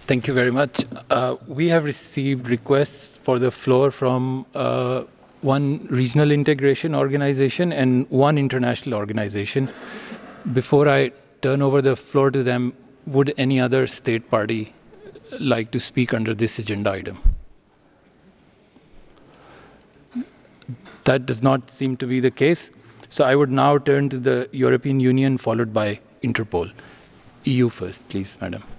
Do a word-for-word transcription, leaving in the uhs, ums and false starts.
Thank you very much. Uh, we have received requests for the floor from uh, one regional integration organization and one international organization. Before I turn over the floor to them, would any other state party like to speak under this agenda item? That does not seem to be the case. So I would now turn to the European Union, followed by Interpol. E U first, please, madam.